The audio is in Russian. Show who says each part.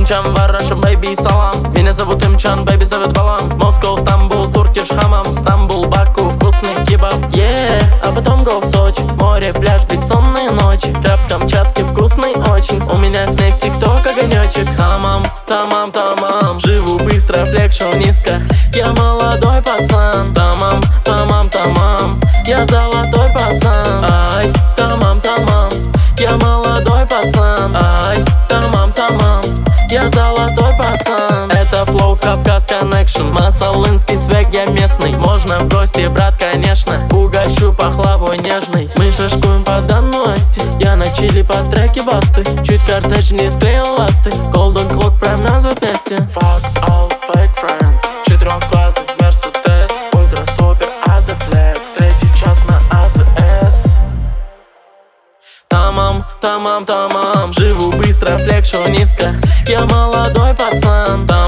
Speaker 1: Имчан, Варашем, бэйби, салам. Меня зовут Имчан, бэйби зовет Балам. Москва, Стамбул, Туркиш, Хамам. Стамбул, Баку, вкусный кебаб. А потом го в Сочи. Море, пляж, бессонные ночи. Краб с Камчатки, вкусный очень. У меня с ней в ТикТок огонечек. Хамам, тамам, тамам. Живу быстро, флексшоу низко. Я молодой пацан. Тамам, тамам, тамам. Я золотой пацан. Ай, тамам, тамам. Я молодой пацан. Ай, тамам, тамам. Я золотой пацан. Это флоу, Кавказ Connection. Масалынский свек, я местный. Можно в гости, брат, конечно. Угощу пахлавой нежной. Мы шашкуем по данности. Я на чили по треке басты. Чуть картедж не склеил ласты. Golden Clock прям на запястье. Fuck all fake friends. Четырехглазый Мерседес. Ультра супер Азефлекс. Третий час на АЗС. Тамам, тамам, тамам. Живу быстро, флексшоу низко. Я молодой пацан.